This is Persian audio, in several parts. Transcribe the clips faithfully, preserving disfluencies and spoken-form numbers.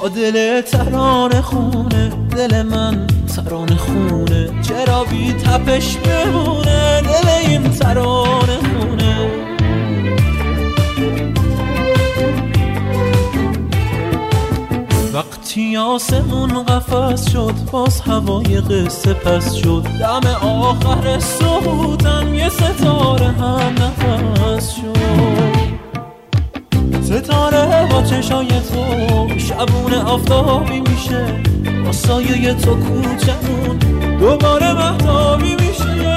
با دل ترانه خونه، دل من ترانه خونه، چرا بی تپش بمونه دل این ترانه خونه. وقتی آسمون قفس شد باز هوای قصه پس شد، دم آخر صبحتن یه ستاره هم نفس شد. ستاره با چشای تو شبونه آفتابی میشه، با سایه تو کوچمون دوباره مهتابی میشه.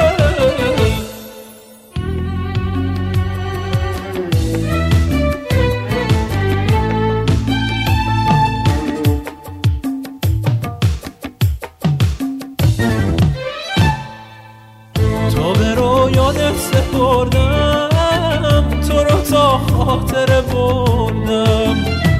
تا به رو یادت سپردم، تو رو تا خاطره بردم،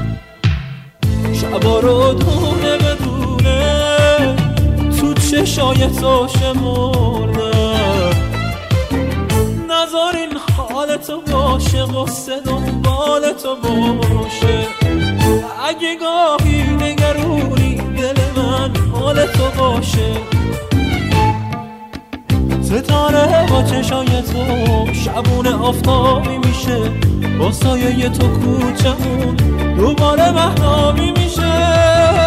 شبا رو دونه بدونه تو چشای تو شمردم. نذار این حالتو باشه، غصه دنبال تو باشه، اگه گاهی نگرونی دل من حال تو باشه. ستاره با چشای تو شبونه آفتابی میشه، با سایه تو کوچمون دوباره مهتابی میشه.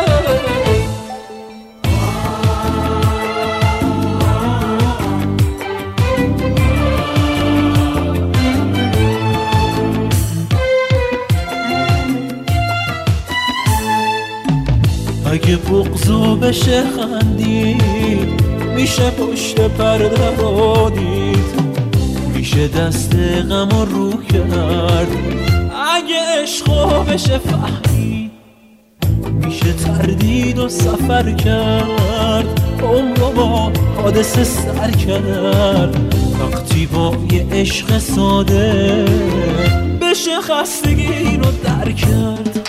اگه بغضو بشه خندید، میشه پشت پرده رو دید، میشه دست غم رو کرد. اگه عشقو بشه فهمید، میشه تردید و سفر کرد، عمرو با حادثه سر کرد. وقتی با یه عشق ساده بشه خستگی رو در کرد.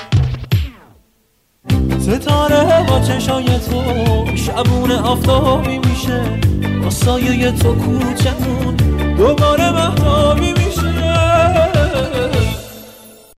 ستاره با چشای تو شبونه آفتابی میشه، با سایه تو کوچمون دوباره مهتابی میشه.